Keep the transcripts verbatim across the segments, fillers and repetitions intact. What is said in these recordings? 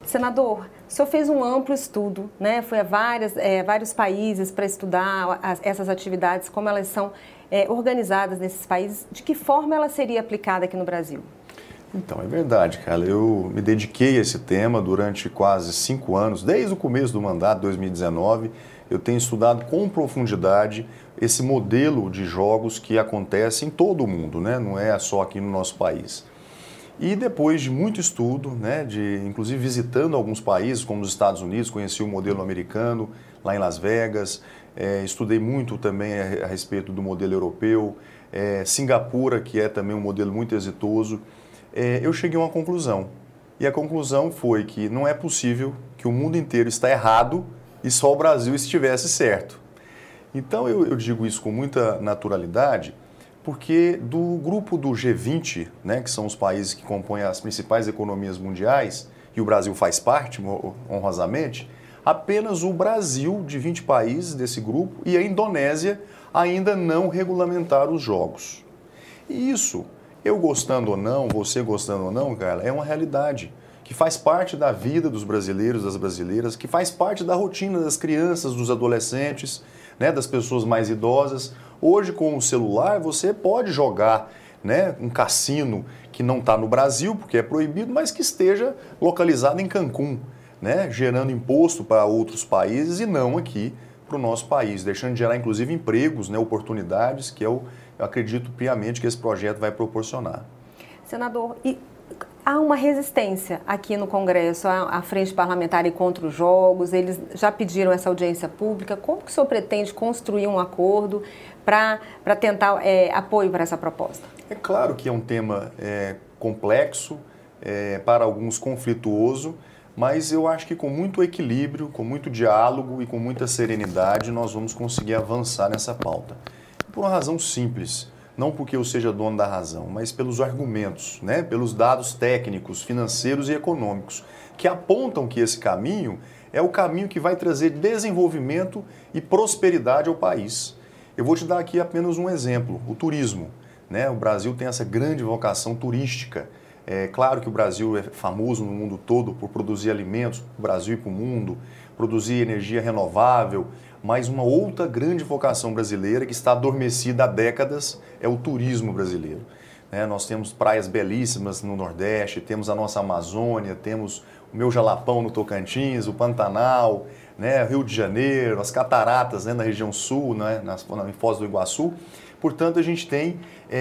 Senador, o senhor fez um amplo estudo, né? Foi a várias, é, vários países para estudar as, essas atividades, como elas são é, organizadas nesses países, de que forma ela seria aplicada aqui no Brasil? Então, é verdade, Carla. Eu me dediquei a esse tema durante quase cinco anos, desde o começo do mandato, dois mil e dezenove. Eu tenho estudado com profundidade esse modelo de jogos que acontece em todo o mundo, né? Não é só aqui no nosso país. E depois de muito estudo, né, de, inclusive visitando alguns países, como os Estados Unidos, conheci o modelo americano lá em Las Vegas, é, estudei muito também a, a respeito do modelo europeu, é, Singapura, que é também um modelo muito exitoso, é, eu cheguei a uma conclusão. E a conclusão foi que não é possível que o mundo inteiro está errado e só o Brasil estivesse certo. Então eu, eu digo isso com muita naturalidade, porque do grupo do G vinte, né, que são os países que compõem as principais economias mundiais, e o Brasil faz parte, honrosamente, apenas o Brasil, de vinte países desse grupo, e a Indonésia ainda não regulamentaram os jogos. E isso, eu gostando ou não, você gostando ou não, Carla, é uma realidade que faz parte da vida dos brasileiros, das brasileiras, que faz parte da rotina das crianças, dos adolescentes, né, das pessoas mais idosas. Hoje, com o celular, você pode jogar, né, um cassino que não está no Brasil, porque é proibido, mas que esteja localizado em Cancún, né, gerando imposto para outros países e não aqui para o nosso país, deixando de gerar, inclusive, empregos, né, oportunidades, que eu, eu acredito piamente que esse projeto vai proporcionar. Senador, e há uma resistência aqui no Congresso, à frente parlamentar e contra os jogos, eles já pediram essa audiência pública. Como que o senhor pretende construir um acordo para tentar é, apoio para essa proposta? É claro que é um tema é, complexo, é, para alguns conflituoso, mas eu acho que com muito equilíbrio, com muito diálogo e com muita serenidade nós vamos conseguir avançar nessa pauta. Por uma razão simples. Não porque eu seja dono da razão, mas pelos argumentos, né? Pelos dados técnicos, financeiros e econômicos, que apontam que esse caminho é o caminho que vai trazer desenvolvimento e prosperidade ao país. Eu vou te dar aqui apenas um exemplo, o turismo, né? O Brasil tem essa grande vocação turística. É claro que o Brasil é famoso no mundo todo por produzir alimentos para o Brasil e para o mundo, produzir energia renovável, mas uma outra grande vocação brasileira que está adormecida há décadas é o turismo brasileiro. É, nós temos praias belíssimas no Nordeste, temos a nossa Amazônia, temos o meu Jalapão no Tocantins, o Pantanal, né, Rio de Janeiro, as cataratas, né, na região sul, né, nas, em Foz do Iguaçu. Portanto, a gente tem,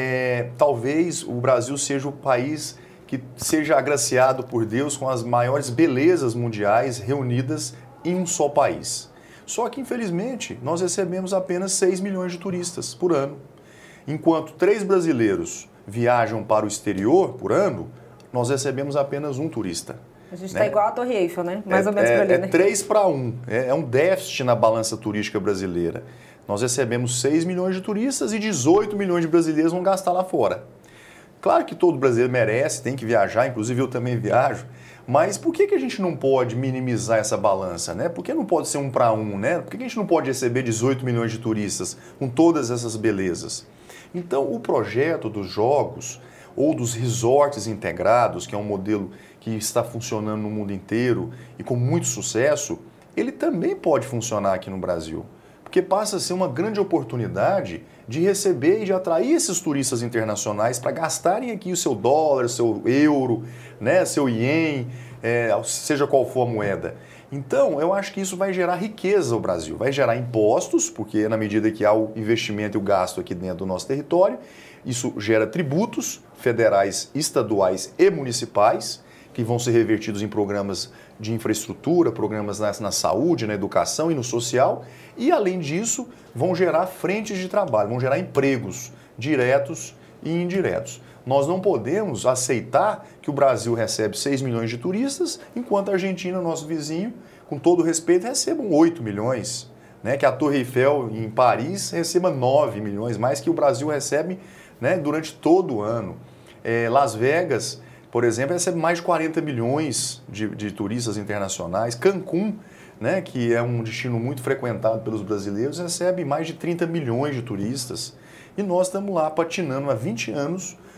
é, talvez o Brasil seja o país que seja agraciado por Deus com as maiores belezas mundiais reunidas em um só país. Só que, infelizmente, nós recebemos apenas seis milhões de turistas por ano. Enquanto três brasileiros viajam para o exterior por ano, nós recebemos apenas um turista. A gente está, né, igual a Torre Eiffel, né? Mais é, ou menos é, por ali, é né? três para um. É, é um déficit na balança turística brasileira. Nós recebemos seis milhões de turistas e dezoito milhões de brasileiros vão gastar lá fora. Claro que todo brasileiro merece, tem que viajar, inclusive eu também viajo, mas por que, que a gente não pode minimizar essa balança, né? Por que não pode ser um para um, né? Por que, que a gente não pode receber dezoito milhões de turistas com todas essas belezas? Então, o projeto dos jogos ou dos resorts integrados, que é um modelo que está funcionando no mundo inteiro e com muito sucesso, ele também pode funcionar aqui no Brasil. Porque passa a ser uma grande oportunidade de receber e de atrair esses turistas internacionais para gastarem aqui o seu dólar, seu euro, né, seu ien, é, seja qual for a moeda. Então, eu acho que isso vai gerar riqueza ao Brasil, vai gerar impostos, porque na medida que há o investimento e o gasto aqui dentro do nosso território, isso gera tributos federais, estaduais e municipais, que vão ser revertidos em programas de infraestrutura, programas na, na saúde, na educação e no social, e além disso vão gerar frentes de trabalho, vão gerar empregos diretos e indiretos. Nós não podemos aceitar que o Brasil recebe seis milhões de turistas, enquanto a Argentina, nosso vizinho, com todo respeito, recebam oito milhões, né? Que a Torre Eiffel em Paris receba nove milhões, mais que o Brasil recebe, né, durante todo o ano. É, Las Vegas, por exemplo, recebe mais de quarenta milhões de, de turistas internacionais. Cancún, né, que é um destino muito frequentado pelos brasileiros, recebe mais de trinta milhões de turistas. E nós estamos lá patinando há vinte anos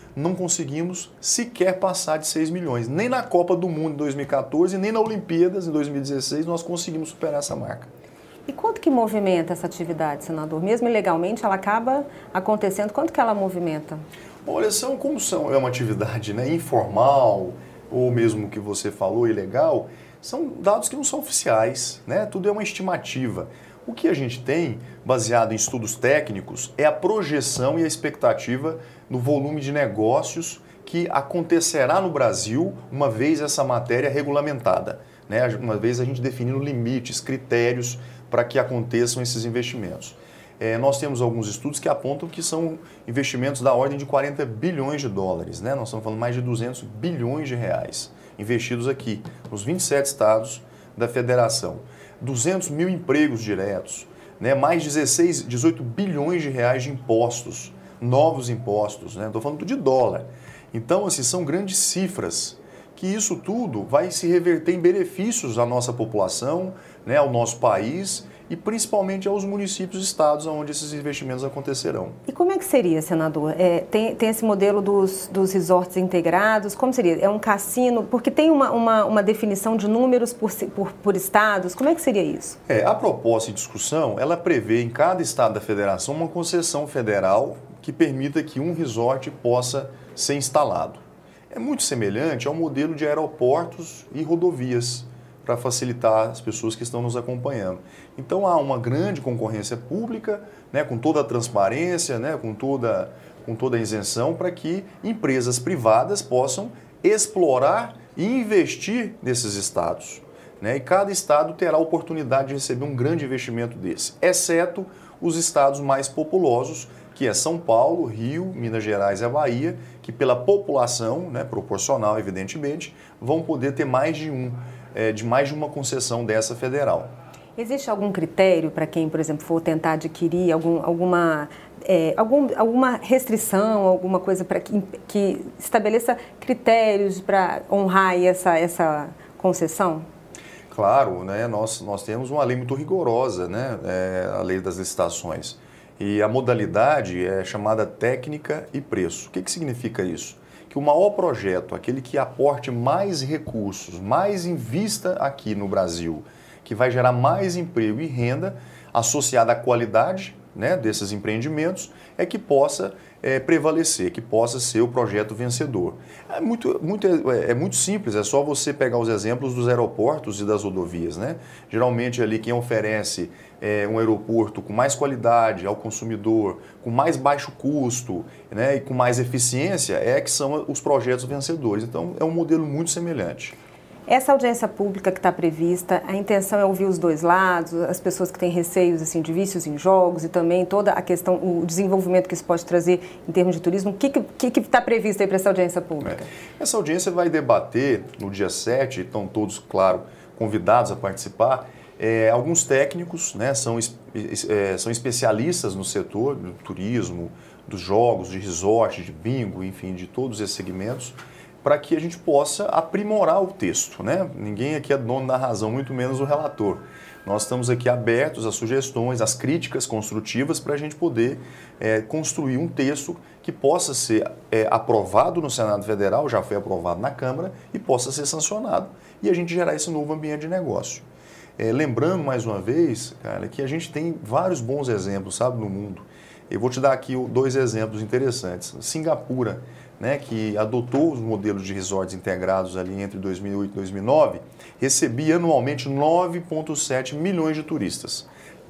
não conseguimos sequer passar de seis milhões. Nem na Copa do Mundo em dois mil e quatorze, nem na Olimpíadas em dois mil e dezesseis nós conseguimos superar essa marca. E quanto que movimenta essa atividade, senador? Mesmo ilegalmente, ela acaba acontecendo. Quanto que ela movimenta? Olha, são, como são, é uma atividade, né, informal, ou mesmo que você falou, ilegal, são dados que não são oficiais, né? Tudo é uma estimativa. O que a gente tem, baseado em estudos técnicos, é a projeção e a expectativa do volume de negócios que acontecerá no Brasil uma vez essa matéria regulamentada, né? Uma vez a gente definindo limites, critérios para que aconteçam esses investimentos. É, nós temos alguns estudos que apontam que são investimentos da ordem de quarenta bilhões de dólares, né? Nós estamos falando mais de duzentos bilhões de reais investidos aqui, nos vinte e sete estados da federação. duzentos mil empregos diretos, né? Mais dezesseis, dezoito bilhões de reais de impostos, novos impostos, né? Estou falando de dólar. Então, assim, são grandes cifras que isso tudo vai se reverter em benefícios à nossa população, né, ao nosso país e principalmente aos municípios e estados onde esses investimentos acontecerão. E como é que seria, senador? É, tem, tem esse modelo dos, dos resorts integrados, como seria? É um cassino? Porque tem uma, uma, uma definição de números por, por, por estados, como é que seria isso? É, a proposta em discussão, ela prevê em cada estado da federação uma concessão federal que permita que um resort possa ser instalado. É muito semelhante ao modelo de aeroportos e rodovias, para facilitar as pessoas que estão nos acompanhando. Então há uma grande concorrência pública, né, com toda a transparência, né, com, toda, com toda a isenção, para que empresas privadas possam explorar e investir nesses estados, né? E cada estado terá a oportunidade de receber um grande investimento desse, exceto os estados mais populosos, que é São Paulo, Rio, Minas Gerais e a Bahia, que pela população, né, proporcional, evidentemente, vão poder ter mais de um, é, de mais de uma concessão dessa federal. Existe algum critério para quem, por exemplo, for tentar adquirir algum, alguma, é, algum, alguma restrição, alguma coisa para que, que estabeleça critérios para honrar essa, essa concessão? Claro, né, nós, nós temos uma lei muito rigorosa, né, é, a lei das licitações. E a modalidade é chamada técnica e preço. O que, que significa isso? Que o maior projeto, aquele que aporte mais recursos, mais invista aqui no Brasil, que vai gerar mais emprego e renda associada à qualidade, né, desses empreendimentos, é que possa é, prevalecer, que possa ser o projeto vencedor. É muito, muito, é, é muito simples, é só você pegar os exemplos dos aeroportos e das rodovias, né? Geralmente ali quem oferece é, um aeroporto com mais qualidade ao consumidor, com mais baixo custo, né, e com mais eficiência, é que são os projetos vencedores. Então é um modelo muito semelhante. Essa audiência pública que está prevista, a intenção é ouvir os dois lados, as pessoas que têm receios assim, de vícios em jogos e também toda a questão, o desenvolvimento que isso pode trazer em termos de turismo. O que está que, que tá previsto aí para essa audiência pública? É. Essa audiência vai debater no dia sete, estão todos, claro, convidados a participar, é, alguns técnicos, né, são, é, são especialistas no setor do turismo, dos jogos, de resort, de bingo, enfim, de todos esses segmentos, para que a gente possa aprimorar o texto, né? Ninguém aqui é dono da razão, muito menos o relator. Nós estamos aqui abertos às sugestões, às críticas construtivas para a gente poder é, construir um texto que possa ser é, aprovado no Senado Federal, já foi aprovado na Câmara, e possa ser sancionado e a gente gerar esse novo ambiente de negócio. É, lembrando, mais uma vez, cara, que a gente tem vários bons exemplos, sabe, no mundo. Eu vou te dar aqui dois exemplos interessantes. Singapura, né, que adotou os modelos de resorts integrados ali entre dois mil e oito e dois mil e nove, recebia anualmente nove vírgula sete milhões de turistas.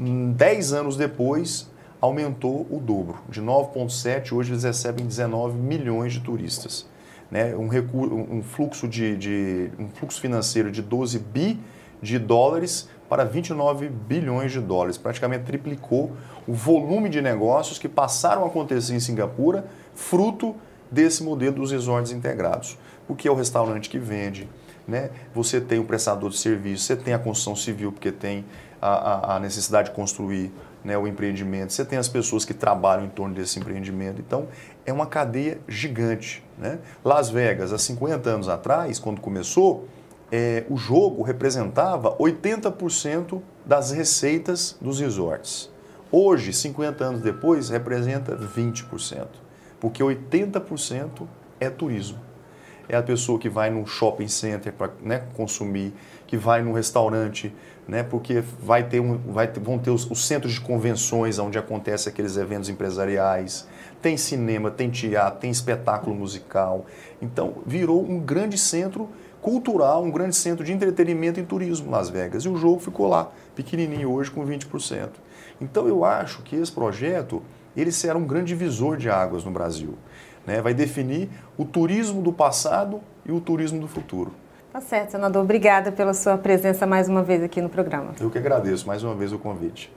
Dez anos depois, aumentou o dobro. De nove vírgula sete, hoje eles recebem dezenove milhões de turistas. Né, um, recurso, um, fluxo de, de, um fluxo financeiro de doze bi de dólares para vinte e nove bilhões de dólares. Praticamente triplicou o volume de negócios que passaram a acontecer em Singapura, fruto desse modelo dos resorts integrados. Porque é o restaurante que vende, né? Você tem o prestador de serviço, você tem a construção civil, porque tem a, a, a necessidade de construir, né, o empreendimento, você tem as pessoas que trabalham em torno desse empreendimento. Então, é uma cadeia gigante, né? Las Vegas, há cinquenta anos atrás, quando começou, é, o jogo representava oitenta por cento das receitas dos resorts. Hoje, cinquenta anos depois, representa vinte por cento. porque oitenta por cento é turismo. É a pessoa que vai num shopping center para, né, consumir, que vai num restaurante, né, porque vai ter um, vai ter, vão ter os, os centros de convenções onde acontecem aqueles eventos empresariais, tem cinema, tem teatro, tem espetáculo musical. Então, virou um grande centro cultural, um grande centro de entretenimento e turismo Las Vegas. E o jogo ficou lá, pequenininho hoje com vinte por cento. Então, eu acho que esse projeto, ele será um grande divisor de águas no Brasil. Né? Vai definir o turismo do passado e o turismo do futuro. Tá certo, senador. Obrigada pela sua presença mais uma vez aqui no programa. Eu que agradeço mais uma vez o convite.